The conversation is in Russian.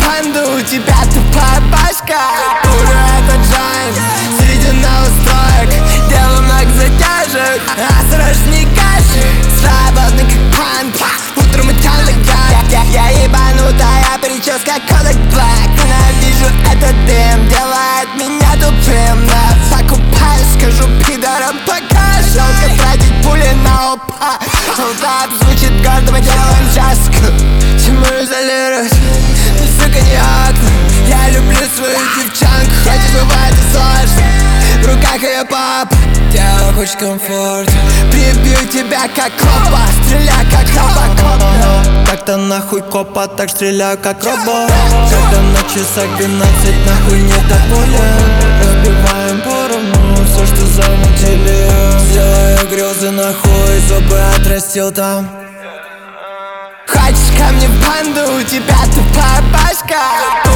банду, у тебя тупая башка. Курю этот джойнт среди новостроек, делаю много затяжек, осторожней каши, свободный как панк. Утром идеальный гад, я ебанутая прическа Kodak Black. Ненавижу этот дым, делает меня тупым, но покупаю, скажу пидорам пока. Жалко тратить пули на опа. Солдат звучит гордо, мы делаем джазку. Чему изолируюсь? Сука, не окна. Я люблю свою девчонку, хоть и бывает и сложно. В руках ее пап, тело хочет комфорт. Прибью тебя как копа, стреляй как робокоп. Так-то нахуй копа, так стреляю как робот. Когда на часах 12, нахуй не доволен. Разбиваем поровну все, что замутили. Делаю грезы нахуй, зубы отрастил там. Хочешь ко мне в банду, у тебя тупая башка.